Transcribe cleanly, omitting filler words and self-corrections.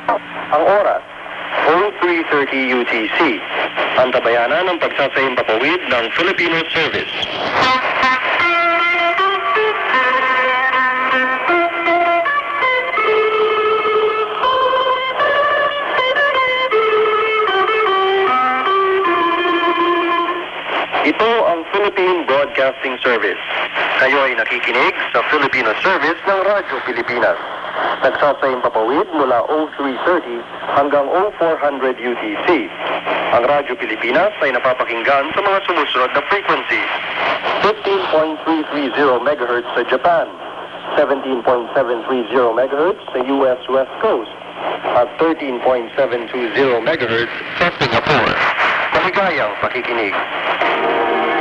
Ang oras, 03:30 UTC. Antabayanan ng pagsasaimpapawid ng Filipino Service. Ito ang Philippine Broadcasting Service. Kayo ay nakikinig sa Filipino Service ng Radyo Pilipinas. Nagsasaimpapawid mula 03:30 hanggang 0400 UTC. Ang Radyo Pilipinas ay napapakinggan sa mga sumusunod na frequencies. 15.330 MHz sa Japan, 17.730 MHz sa US West Coast, at 13.720 MHz sa Singapore. Maligayang pakikinig.